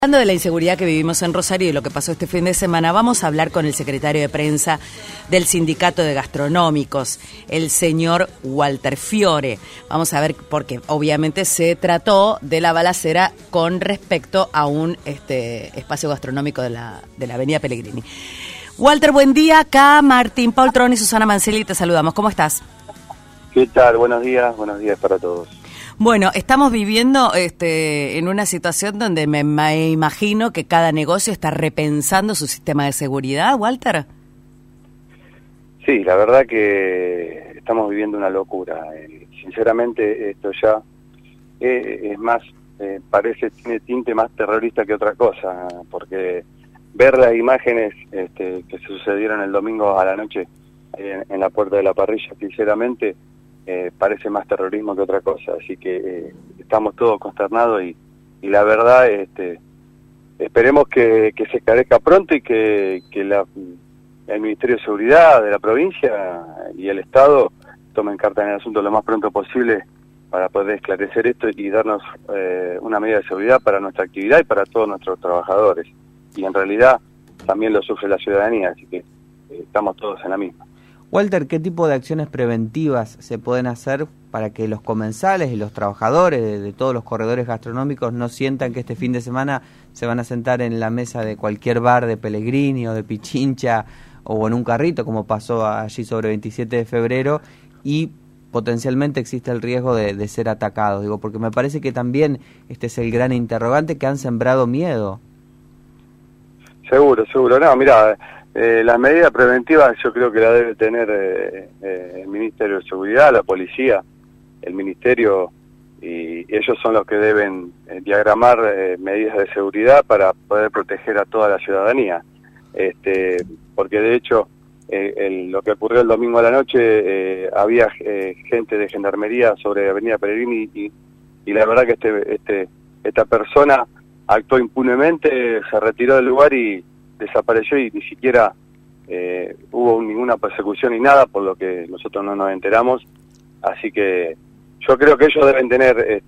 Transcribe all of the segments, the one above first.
Hablando de la inseguridad que vivimos en Rosario y lo que pasó este fin de semana, vamos a hablar con el secretario de prensa del Sindicato de Gastronómicos, el señor Walter Fiore. Vamos a ver, porque obviamente se trató de la balacera con respecto a un espacio gastronómico de la Avenida Pellegrini. Walter, buen día. Acá Martín Poltrón y Susana Manceli te saludamos. ¿Cómo estás? ¿Qué tal? Buenos días para todos. Bueno, estamos viviendo en una situación donde me imagino que cada negocio está repensando su sistema de seguridad, Walter. Sí, la verdad que estamos viviendo una locura. Sinceramente, esto ya es más, tiene tinte más terrorista que otra cosa, porque ver las imágenes que sucedieron el domingo a la noche en la puerta de la parrilla, sinceramente, parece más terrorismo que otra cosa, así que estamos todos consternados y la verdad esperemos que se esclarezca pronto y que el Ministerio de Seguridad de la provincia y el Estado tomen carta en el asunto lo más pronto posible para poder esclarecer esto y darnos una medida de seguridad para nuestra actividad y para todos nuestros trabajadores, y en realidad también lo sufre la ciudadanía, así que estamos todos en la misma. Walter, ¿qué tipo de acciones preventivas se pueden hacer para que los comensales y los trabajadores de todos los corredores gastronómicos no sientan que este fin de semana se van a sentar en la mesa de cualquier bar de Pellegrini o de Pichincha o en un carrito, como pasó allí sobre 27 de febrero, y potencialmente existe el riesgo de ser atacados? Digo, porque me parece que también este es el gran interrogante, que han sembrado miedo. Seguro. No, mira, las medidas preventivas yo creo que la debe tener el Ministerio de Seguridad, la policía, el Ministerio, y ellos son los que deben diagramar medidas de seguridad para poder proteger a toda la ciudadanía. Porque de hecho, lo que ocurrió el domingo a la noche, había gente de Gendarmería sobre Avenida Pellegrini y la verdad que esta persona actuó impunemente, se retiró del lugar y desapareció, y ni siquiera hubo ninguna persecución ni nada, por lo que nosotros no nos enteramos. Así que yo creo que ellos deben tener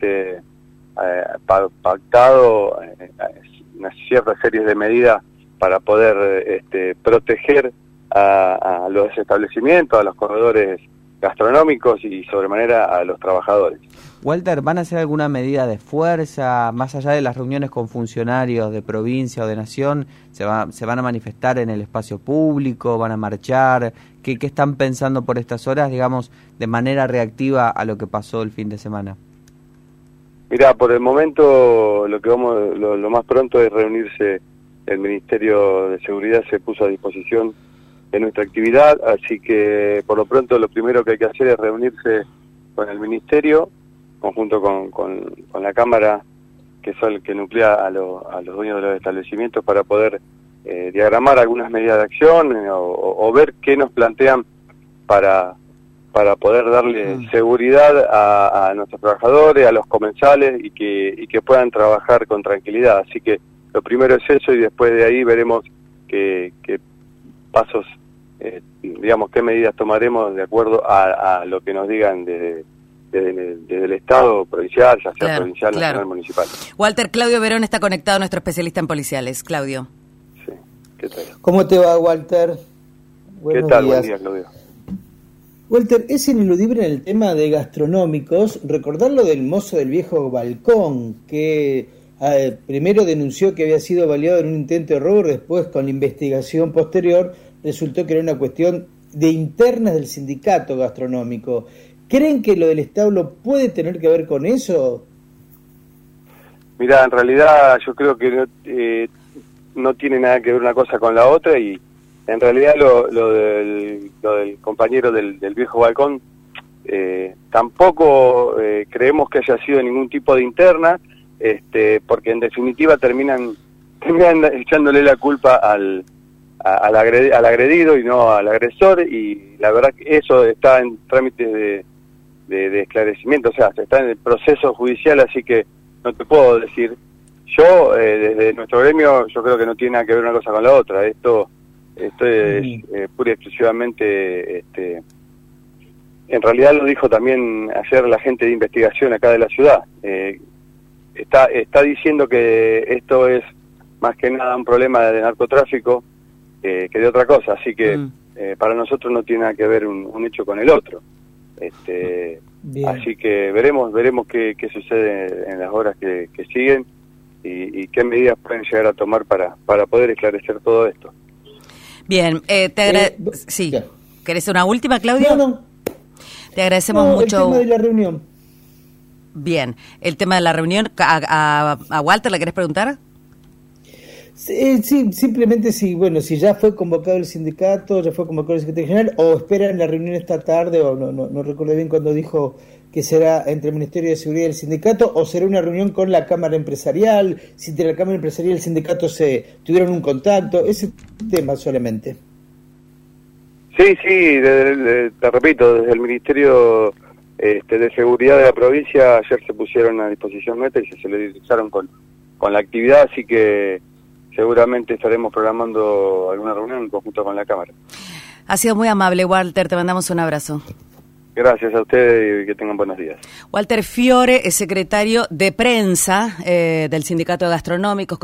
pactado una cierta serie de medidas para poder proteger a los establecimientos, a los corredores gastronómicos y sobremanera a los trabajadores. Walter, ¿van a hacer alguna medida de fuerza, más allá de las reuniones con funcionarios de provincia o de nación? ¿Se van a manifestar en el espacio público? ¿Van a marchar? ¿Qué están pensando por estas horas, digamos, de manera reactiva a lo que pasó el fin de semana? Mirá, por el momento lo más pronto es reunirse. El Ministerio de Seguridad se puso a disposición de nuestra actividad, así que por lo pronto lo primero que hay que hacer es reunirse con el Ministerio, conjunto con la Cámara, que es el que nuclea a los dueños de los establecimientos, para poder diagramar algunas medidas de acción o ver qué nos plantean para poder darle seguridad a nuestros trabajadores, a los comensales, y que puedan trabajar con tranquilidad. Así que lo primero es eso, y después de ahí veremos qué pasos, digamos, qué medidas tomaremos de acuerdo a lo que nos digan desde el Estado provincial, ya sea provincial, nacional, municipal. Walter, Claudio Verón está conectado, nuestro especialista en policiales. Claudio. Sí, ¿qué tal? ¿Cómo te va, Walter? Buenos días. Buen día, Claudio. Walter, es ineludible en el tema de gastronómicos recordar lo del mozo del viejo balcón, que primero denunció que había sido baleado en un intento de robo, después con la investigación posterior resultó que era una cuestión de internas del sindicato gastronómico. ¿Creen que lo del establo puede tener que ver con eso? Mirá, en realidad yo creo que no tiene nada que ver una cosa con la otra, y en realidad lo del compañero del viejo balcón tampoco creemos que haya sido ningún tipo de interna, porque en definitiva terminan echándole la culpa al agredido y no al agresor, y la verdad que eso está en trámites de esclarecimiento, o sea, está en el proceso judicial, así que no te puedo decir. Yo, desde nuestro gremio, yo creo que no tiene nada que ver una cosa con la otra. Esto es pura y exclusivamente, en realidad lo dijo también ayer la gente de investigación acá de la ciudad. Está diciendo que esto es más que nada un problema de narcotráfico que de otra cosa, así que para nosotros no tiene nada que ver un hecho con el otro. Así que veremos qué sucede en las horas que siguen y qué medidas pueden llegar a tomar para poder esclarecer todo esto. Bien, sí. Claro. ¿Querés una última, Claudio? No. Te agradecemos mucho. El tema de la reunión. Bien, el tema de la reunión, ¿a Walter le querés preguntar? Sí, simplemente si ya fue convocado el sindicato, ya fue convocado el secretario general, o esperan la reunión esta tarde, o no recuerdo bien cuando dijo que será entre el Ministerio de Seguridad y el sindicato, o será una reunión con la Cámara Empresarial, si entre la Cámara Empresarial y el sindicato se tuvieron un contacto, ese tema solamente. Sí, te repito, desde el Ministerio de Seguridad de la provincia ayer se pusieron a disposición nuestra y se solidarizaron con la actividad, así que seguramente estaremos programando alguna reunión en conjunto con la Cámara. Ha sido muy amable, Walter, te mandamos un abrazo. Gracias a ustedes y que tengan buenos días. Walter Fiore es secretario de prensa del Sindicato de Gastronómicos.